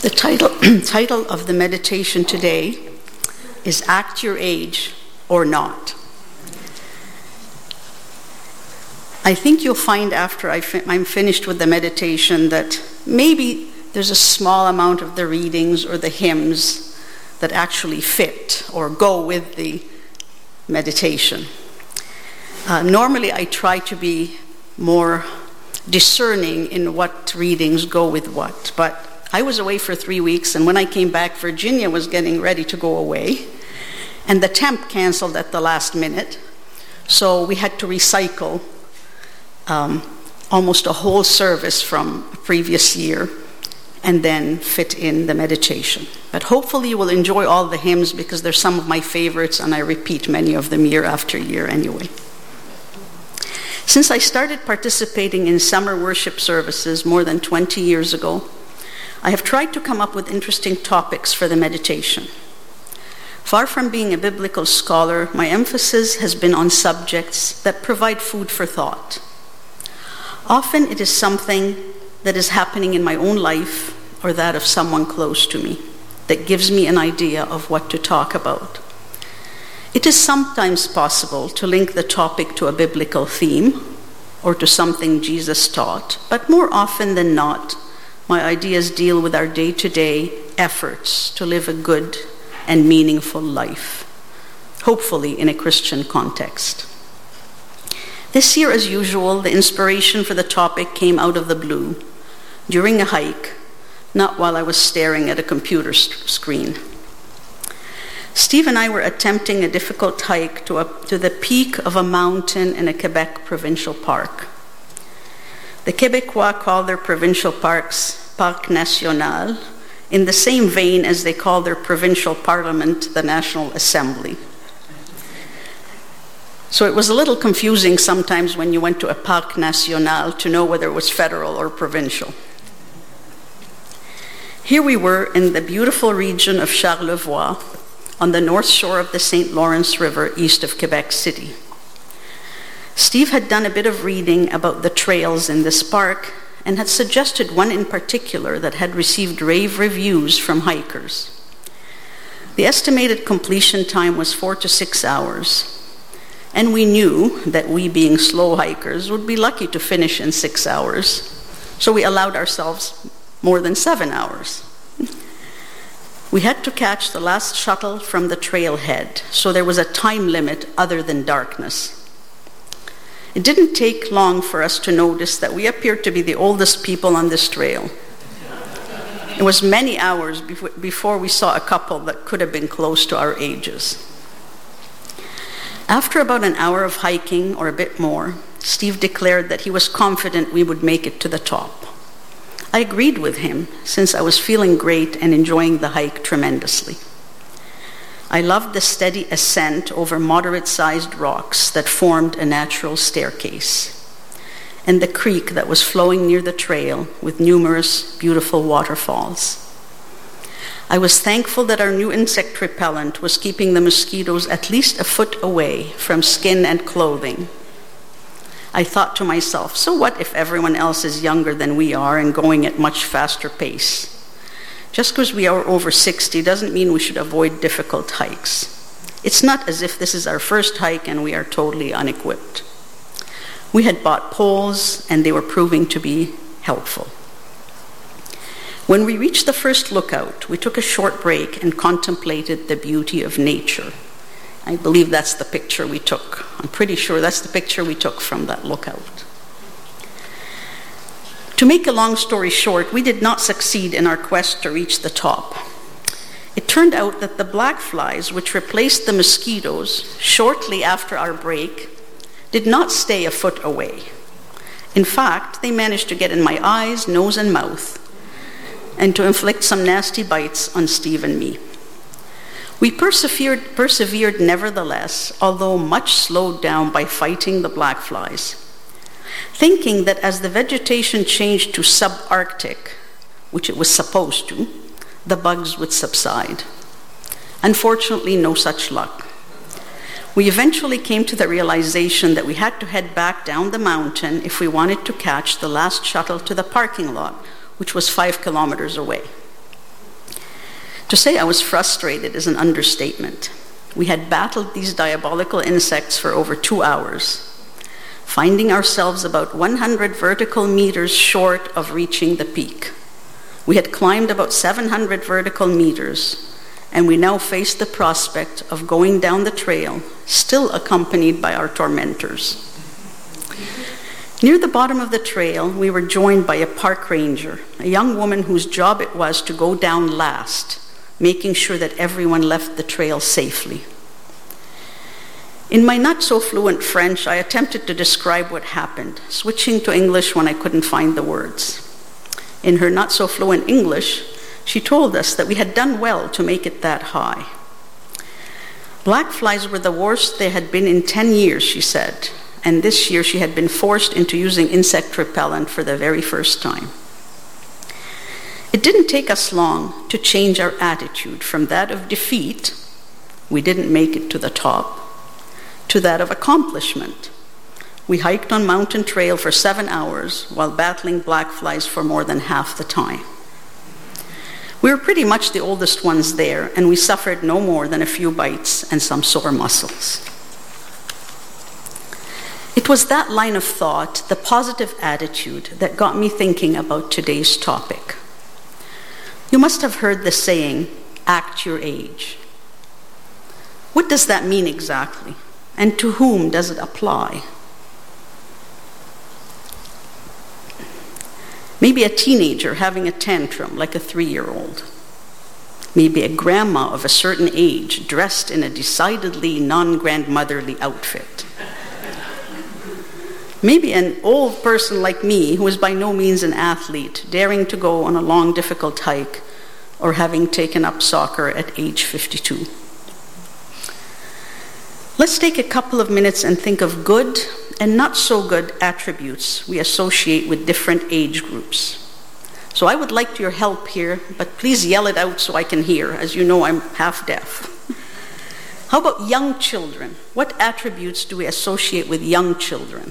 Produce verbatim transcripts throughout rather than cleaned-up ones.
The title, title of the meditation today is Act Your Age or Not. I think you'll find after I fi- I'm finished with the meditation that maybe there's a small amount of the readings or the hymns that actually fit or go with the meditation. Uh, normally I try to be more discerning in what readings go with what, but I was away for three weeks, and when I came back, Virginia was getting ready to go away, and the temp canceled at the last minute, so we had to recycle um, almost a whole service from a previous year and then fit in the meditation. But hopefully you will enjoy all the hymns because they're some of my favorites, and I repeat many of them year after year anyway. Since I started participating in summer worship services more than twenty years ago, I have tried to come up with interesting topics for the meditation. Far from being a biblical scholar, my emphasis has been on subjects that provide food for thought. Often it is something that is happening in my own life or that of someone close to me that gives me an idea of what to talk about. It is sometimes possible to link the topic to a biblical theme or to something Jesus taught, but more often than not, my ideas deal with our day-to-day efforts to live a good and meaningful life, hopefully in a Christian context. This year, as usual, the inspiration for the topic came out of the blue, during a hike, not while I was staring at a computer st- screen. Steve and I were attempting a difficult hike to, a, to the peak of a mountain in a Quebec provincial park. The Québécois call their provincial parks Parc National, in the same vein as they call their provincial parliament the National Assembly. So it was a little confusing sometimes when you went to a Parc National to know whether it was federal or provincial. Here we were in the beautiful region of Charlevoix, on the north shore of the Saint Lawrence River, east of Quebec City. Steve had done a bit of reading about the trails in this park and had suggested one in particular that had received rave reviews from hikers. The estimated completion time was four to six hours, and we knew that we, being slow hikers, would be lucky to finish in six hours, so we allowed ourselves more than seven hours. We had to catch the last shuttle from the trailhead, so there was a time limit other than darkness. It didn't take long for us to notice that we appeared to be the oldest people on this trail. It was many hours before we saw a couple that could have been close to our ages. After about an hour of hiking, or a bit more, Steve declared that he was confident we would make it to the top. I agreed with him, since I was feeling great and enjoying the hike tremendously. I loved the steady ascent over moderate-sized rocks that formed a natural staircase, and the creek that was flowing near the trail with numerous beautiful waterfalls. I was thankful that our new insect repellent was keeping the mosquitoes at least a foot away from skin and clothing. I thought to myself, so what if everyone else is younger than we are and going at much faster pace? Just because we are over sixty doesn't mean we should avoid difficult hikes. It's not as if this is our first hike and we are totally unequipped. We had bought poles, and they were proving to be helpful. When we reached the first lookout, we took a short break and contemplated the beauty of nature. I believe that's the picture we took. I'm pretty sure that's the picture we took from that lookout. To make a long story short, we did not succeed in our quest to reach the top. It turned out that the black flies, which replaced the mosquitoes shortly after our break, did not stay a foot away. In fact, they managed to get in my eyes, nose, and mouth, and to inflict some nasty bites on Steve and me. We persevered, persevered nevertheless, although much slowed down by fighting the black flies, thinking that as the vegetation changed to subarctic, which it was supposed to, the bugs would subside. Unfortunately, no such luck. We eventually came to the realization that we had to head back down the mountain if we wanted to catch the last shuttle to the parking lot, which was five kilometers away. To say I was frustrated is an understatement. We had battled these diabolical insects for over two hours, finding ourselves about one hundred vertical meters short of reaching the peak. We had climbed about seven hundred vertical meters, and we now faced the prospect of going down the trail, still accompanied by our tormentors. Near the bottom of the trail, we were joined by a park ranger, a young woman whose job it was to go down last, making sure that everyone left the trail safely. In my not-so-fluent French, I attempted to describe what happened, switching to English when I couldn't find the words. In her not-so-fluent English, she told us that we had done well to make it that high. Black flies were the worst they had been in ten years, she said, and this year she had been forced into using insect repellent for the very first time. It didn't take us long to change our attitude from that of defeat, we didn't make it to the top, to that of accomplishment. We hiked on Mountain Trail for seven hours while battling black flies for more than half the time. We were pretty much the oldest ones there, and we suffered no more than a few bites and some sore muscles. It was that line of thought, the positive attitude, that got me thinking about today's topic. You must have heard the saying, act your age. What does that mean exactly? And to whom does it apply? Maybe a teenager having a tantrum like a three-year-old. Maybe a grandma of a certain age dressed in a decidedly non-grandmotherly outfit. Maybe an old person like me who is by no means an athlete, daring to go on a long, difficult hike, or having taken up soccer at age fifty-two. Let's take a couple of minutes and think of good and not so good attributes we associate with different age groups. So I would like your help here, but please yell it out so I can hear. As you know, I'm half deaf. How about young children? What attributes do we associate with young children?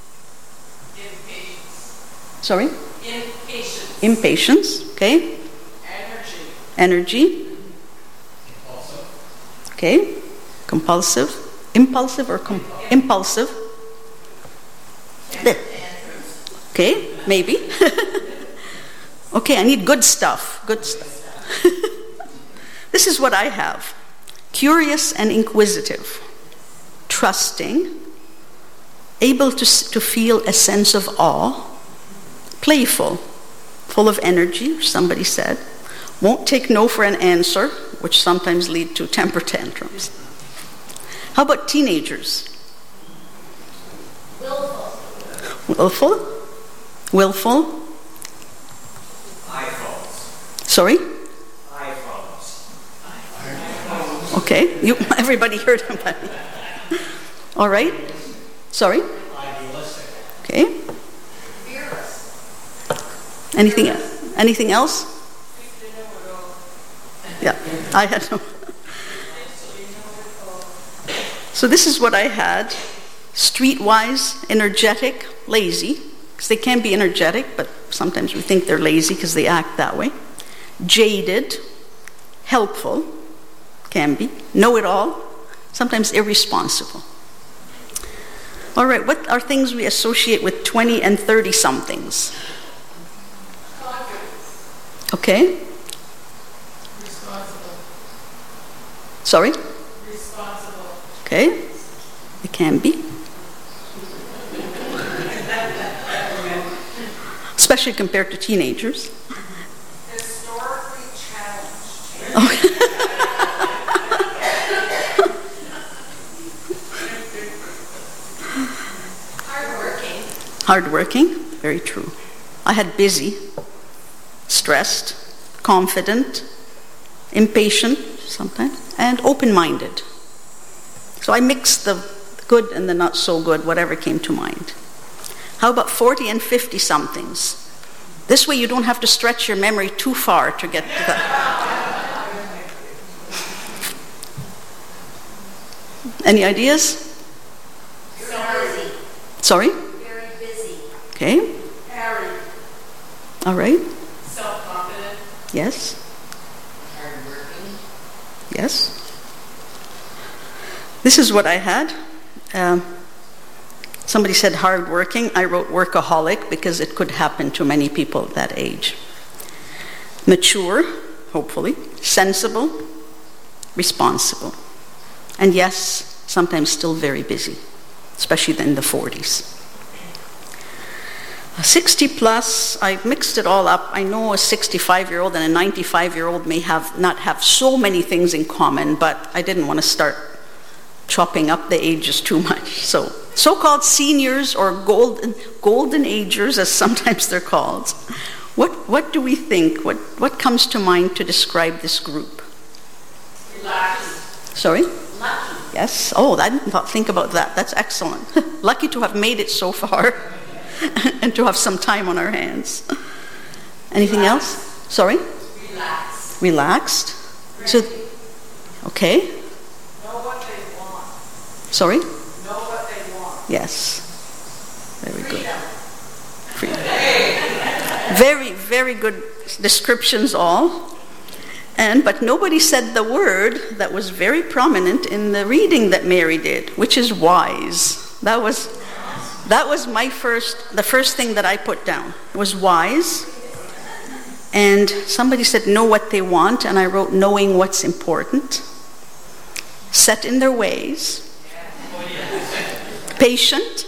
Impatience. Sorry? Impatience. Impatience, okay. Energy. Energy. Compulsive. Okay. Compulsive. Impulsive or com- impulsive? There. Okay, maybe. Okay, I need good stuff. Good stuff. This is what I have. Curious and inquisitive. Trusting. Able to, to feel a sense of awe. Playful. Full of energy, somebody said. Won't take no for an answer, which sometimes lead to temper tantrums. How about teenagers? Willful. Willful? Willful? iPhones. Sorry? iPhones. Okay, you, everybody heard him. All right. Sorry? Idealistic. Okay. Fearless. Anything else? Anything else? Yeah, I had no. So this is what I had. Streetwise, energetic, lazy, because they can be energetic, but sometimes we think they're lazy because they act that way. Jaded, helpful, can be. Know-it-all, sometimes irresponsible. All right, what are things we associate with twenty and thirty-somethings? Okay. Responsible. Sorry? Responsible. Okay. It can be. Especially compared to teenagers. Historically challenged. Okay. Hardworking. Hardworking, very true. I had busy, stressed, confident, impatient sometimes, and open-minded. So I mixed the good and the not so good, whatever came to mind. How about forty and fifty-somethings? This way you don't have to stretch your memory too far to get to that. Any ideas? Very busy. Sorry? Very busy. Okay. Harried. All right. Self-confident. Yes. Hardworking. Yes? This is what I had. Um, somebody said hardworking. I wrote workaholic because it could happen to many people at that age. Mature, hopefully. Sensible. Responsible. And yes, sometimes still very busy, especially in the forties. sixty plus, I mixed it all up. I know a sixty-five-year-old and a ninety-five-year-old may have not have so many things in common, but I didn't want to start chopping up the ages too much. So, so-called seniors or golden golden agers, as sometimes they're called. What what do we think? What what comes to mind to describe this group? Lucky. Sorry? Lucky. Yes. Oh, I didn't think about that. That's excellent. Lucky to have made it so far and to have some time on our hands. Anything Relax. else? Sorry? Relax. Relaxed. So, okay. Know what they want. Sorry? Know what they want. Yes. Very good. Freedom. Freedom. Very, very good descriptions all. And but nobody said the word that was very prominent in the reading that Mary did, which is wise. That was that was my first the first thing that I put down. It was wise. And somebody said know what they want, and I wrote knowing what's important. Set in their ways. Patient.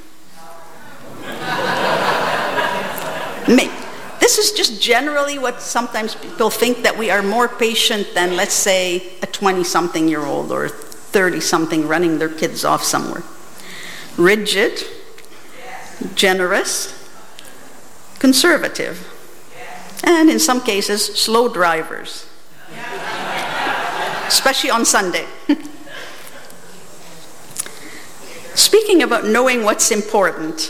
Make. This is just generally what sometimes people think, that we are more patient than, let's say, a twenty-something-year-old or thirty-something running their kids off somewhere. Rigid, generous, conservative, and in some cases, slow drivers, especially on Sunday. Speaking about knowing what's important,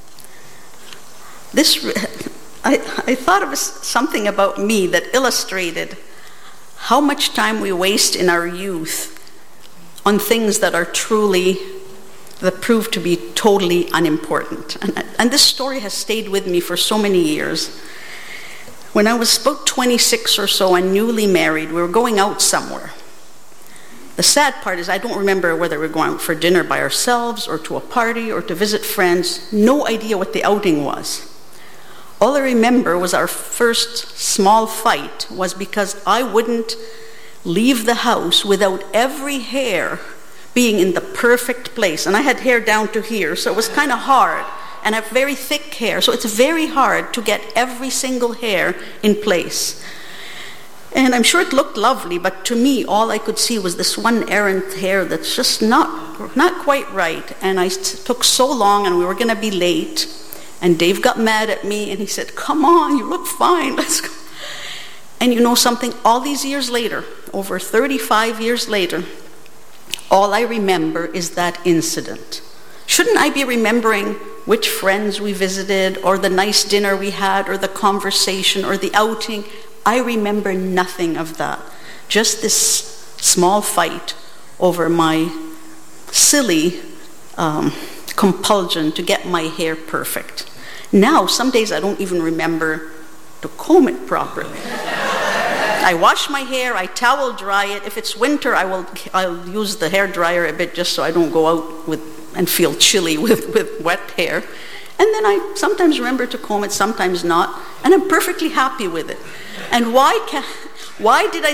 this... I, I thought of something about me that illustrated how much time we waste in our youth on things that are truly, that prove to be totally unimportant. And, and this story has stayed with me for so many years. When I was about twenty-six or so and newly married, we were going out somewhere. The sad part is I don't remember whether we were going out for dinner by ourselves or to a party or to visit friends. No idea what the outing was. All I remember was our first small fight was because I wouldn't leave the house without every hair being in the perfect place. And I had hair down to here, so it was kind of hard. And I have very thick hair, so it's very hard to get every single hair in place. And I'm sure it looked lovely, but to me, all I could see was this one errant hair that's just not, not quite right. And I t- took so long, and we were going to be late. And Dave got mad at me, and he said, come on, you look fine, let's go. And you know something? All these years later, over thirty-five years later, all I remember is that incident. Shouldn't I be remembering which friends we visited, or the nice dinner we had, or the conversation, or the outing? I remember nothing of that. Just this small fight over my silly um, compulsion to get my hair perfect. Now, some days I don't even remember to comb it properly. I wash my hair, I towel dry it. If it's winter, I will I'll use the hair dryer a bit just so I don't go out with and feel chilly with, with wet hair. And then I sometimes remember to comb it, sometimes not, and I'm perfectly happy with it. And why can, why did I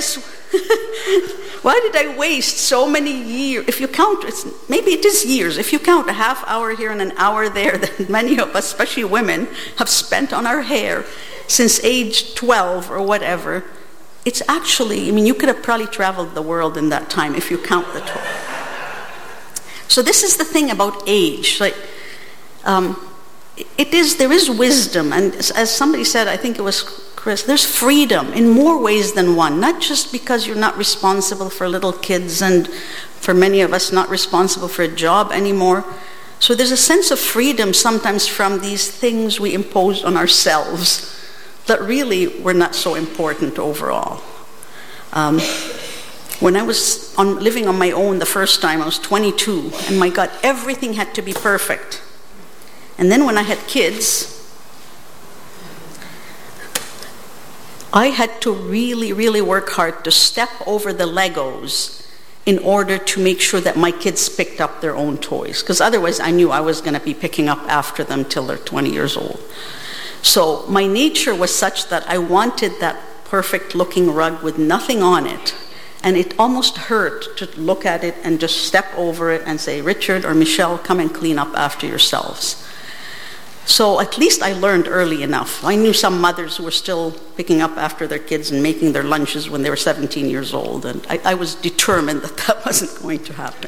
why did I waste so many years? If you count, it's, maybe it is years. If you count a half hour here and an hour there, that many of us, especially women, have spent on our hair since age twelve or whatever, it's actually, I mean, you could have probably traveled the world in that time if you count the twelve. So this is the thing about age. Like, um, it is, there is wisdom, and as somebody said, I think it was Chris, there's freedom in more ways than one. Not just because you're not responsible for little kids, and for many of us not responsible for a job anymore. So there's a sense of freedom sometimes from these things we impose on ourselves that really were not so important overall. Um, when I was on, living on my own the first time, I was twenty-two, and my God, everything had to be perfect. And then when I had kids, I had to really, really work hard to step over the Legos in order to make sure that my kids picked up their own toys, because otherwise I knew I was going to be picking up after them till they're twenty years old. So my nature was such that I wanted that perfect looking rug with nothing on it, and it almost hurt to look at it and just step over it and say, Richard or Michelle, come and clean up after yourselves. So at least I learned early enough. I knew some mothers who were still picking up after their kids and making their lunches when they were seventeen years old, and I, I was determined that that wasn't going to happen.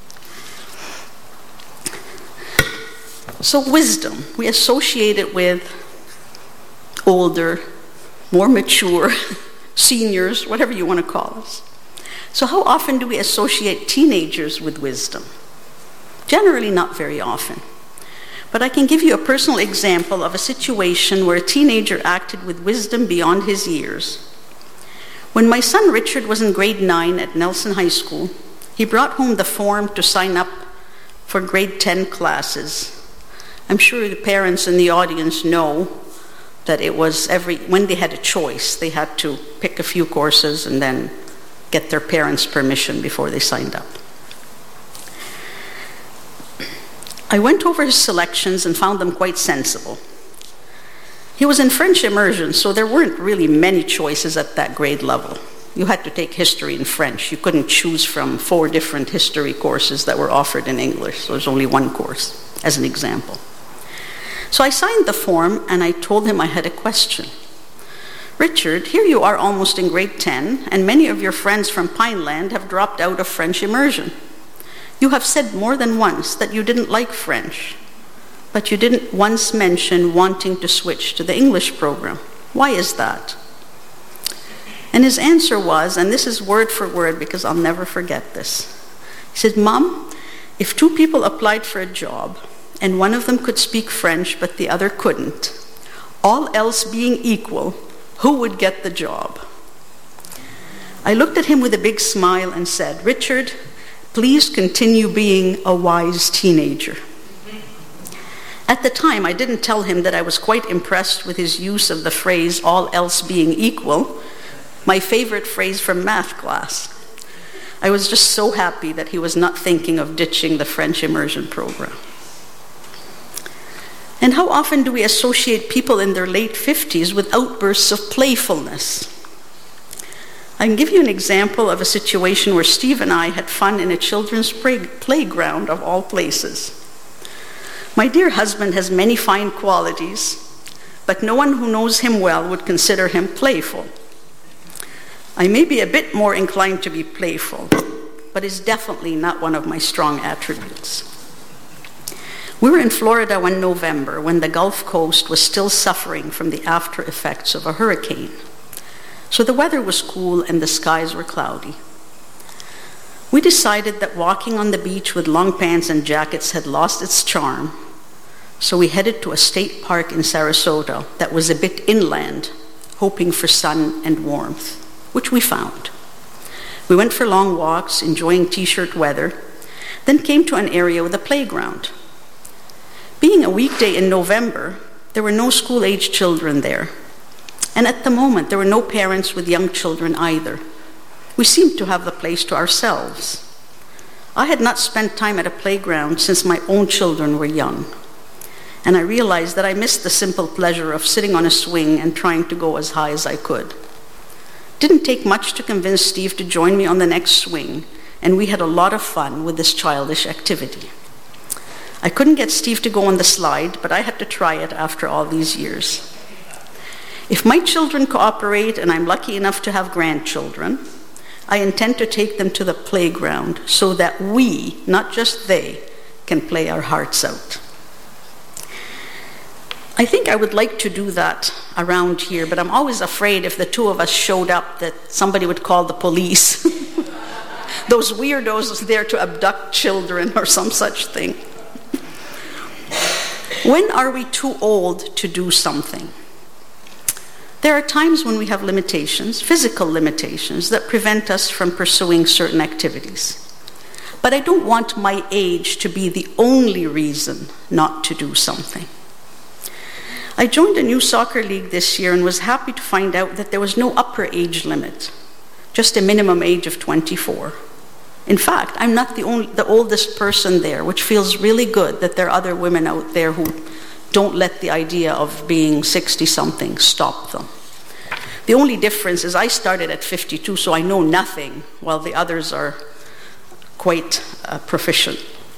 So wisdom, we associate it with older, more mature, seniors, whatever you want to call us. So how often do we associate teenagers with wisdom? Generally not very often. But I can give you a personal example of a situation where a teenager acted with wisdom beyond his years. When my son Richard was in grade nine at Nelson High School, he brought home the form to sign up for grade ten classes. I'm sure the parents in the audience know that it was every, when they had a choice, they had to pick a few courses and then get their parents' permission before they signed up. I went over his selections and found them quite sensible. He was in French immersion, so there weren't really many choices at that grade level. You had to take history and French. You couldn't choose from four different history courses that were offered in English, so there's only one course, as an example. So I signed the form and I told him I had a question. Richard, here you are almost in grade ten, and many of your friends from Pineland have dropped out of French immersion. You have said more than once that you didn't like French, but you didn't once mention wanting to switch to the English program. Why is that? And his answer was, and this is word for word because I'll never forget this. He said, Mom, if two people applied for a job and one of them could speak French but the other couldn't, all else being equal, who would get the job? I looked at him with a big smile and said, Richard, please continue being a wise teenager. At the time, I didn't tell him that I was quite impressed with his use of the phrase, all else being equal, my favorite phrase from math class. I was just so happy that he was not thinking of ditching the French immersion program. And how often do we associate people in their late fifties with outbursts of playfulness? I can give you an example of a situation where Steve and I had fun in a children's play- playground of all places. My dear husband has many fine qualities, but no one who knows him well would consider him playful. I may be a bit more inclined to be playful, but it's definitely not one of my strong attributes. We were in Florida one November when the Gulf Coast was still suffering from the after effects of a hurricane. So the weather was cool and the skies were cloudy. We decided that walking on the beach with long pants and jackets had lost its charm, so we headed to a state park in Sarasota that was a bit inland, hoping for sun and warmth, which we found. We went for long walks, enjoying t-shirt weather, then came to an area with a playground. Being a weekday in November, there were no school-age children there. And at the moment, there were no parents with young children either. We seemed to have the place to ourselves. I had not spent time at a playground since my own children were young. And I realized that I missed the simple pleasure of sitting on a swing and trying to go as high as I could. Didn't take much to convince Steve to join me on the next swing, and we had a lot of fun with this childish activity. I couldn't get Steve to go on the slide, but I had to try it after all these years. If my children cooperate and I'm lucky enough to have grandchildren, I intend to take them to the playground so that we, not just they, can play our hearts out. I think I would like to do that around here, but I'm always afraid if the two of us showed up that somebody would call the police. Those weirdos there to abduct children or some such thing. When are we too old to do something? There are times when we have limitations, physical limitations, that prevent us from pursuing certain activities. But I don't want my age to be the only reason not to do something. I joined a new soccer league this year and was happy to find out that there was no upper age limit, just a minimum age of twenty-four. In fact, I'm not the, only, the oldest person there, which feels really good that there are other women out there who don't let the idea of being sixty-something stop them. The only difference is I started at fifty-two, so I know nothing, while the others are quite uh, proficient.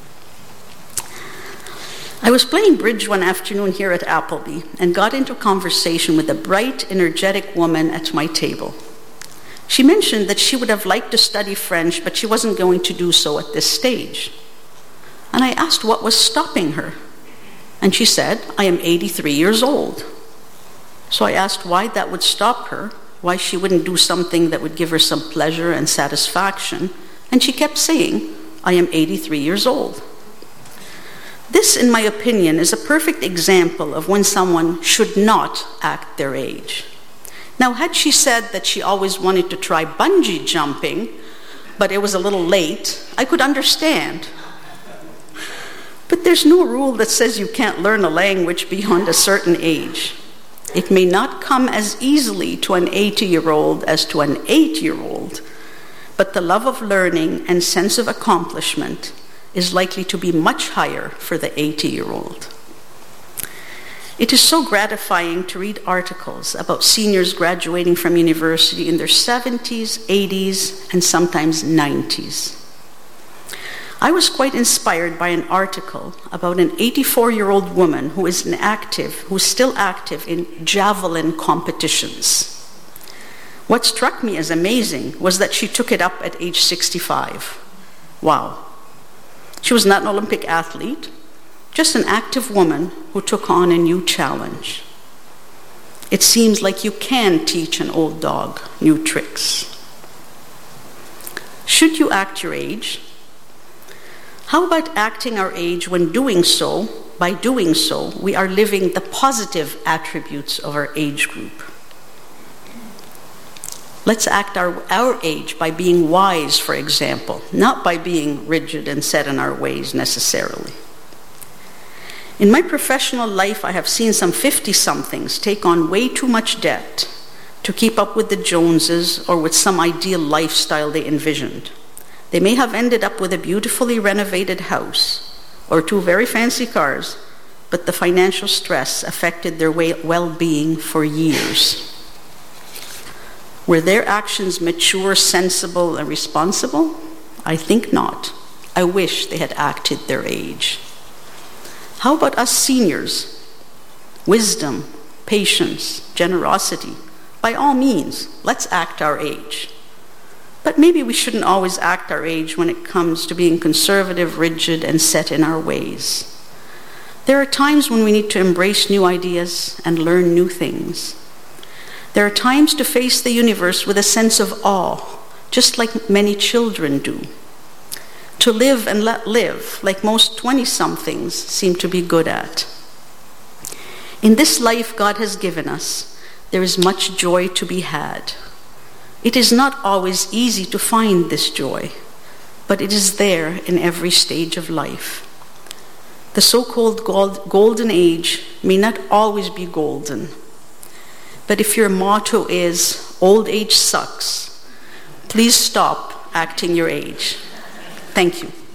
I was playing bridge one afternoon here at Appleby and got into conversation with a bright, energetic woman at my table. She mentioned that she would have liked to study French, but she wasn't going to do so at this stage. And I asked what was stopping her. And she said, I am eighty-three years old. So I asked why that would stop her, why she wouldn't do something that would give her some pleasure and satisfaction. And she kept saying, I am eighty-three years old. This, in my opinion, is a perfect example of when someone should not act their age. Now, had she said that she always wanted to try bungee jumping, but it was a little late, I could understand. But there's no rule that says you can't learn a language beyond a certain age. It may not come as easily to an eighty-year-old as to an eight-year-old, but the love of learning and sense of accomplishment is likely to be much higher for the eighty-year-old. It is so gratifying to read articles about seniors graduating from university in their seventies, eighties, and sometimes nineties. I was quite inspired by an article about an eighty-four-year-old woman who is an active, who's still active in javelin competitions. What struck me as amazing was that she took it up at age sixty-five. Wow. She was not an Olympic athlete, just an active woman who took on a new challenge. It seems like you can teach an old dog new tricks. Should you act your age? How about acting our age when doing so, by doing so, we are living the positive attributes of our age group? Let's act our, our age by being wise, for example, not by being rigid and set in our ways necessarily. In my professional life, I have seen some fifty-somethings take on way too much debt to keep up with the Joneses or with some ideal lifestyle they envisioned. They may have ended up with a beautifully renovated house or two very fancy cars, but the financial stress affected their well-being for years. Were their actions mature, sensible, and responsible? I think not. I wish they had acted their age. How about us seniors? Wisdom, patience, generosity. By all means, let's act our age. But maybe we shouldn't always act our age when it comes to being conservative, rigid, and set in our ways. There are times when we need to embrace new ideas and learn new things. There are times to face the universe with a sense of awe, just like many children do. To live and let live, like most twenty-somethings seem to be good at. In this life God has given us, there is much joy to be had. It is not always easy to find this joy, but it is there in every stage of life. The so-called gold, golden age may not always be golden, but if your motto is, old age sucks, please stop acting your age. Thank you.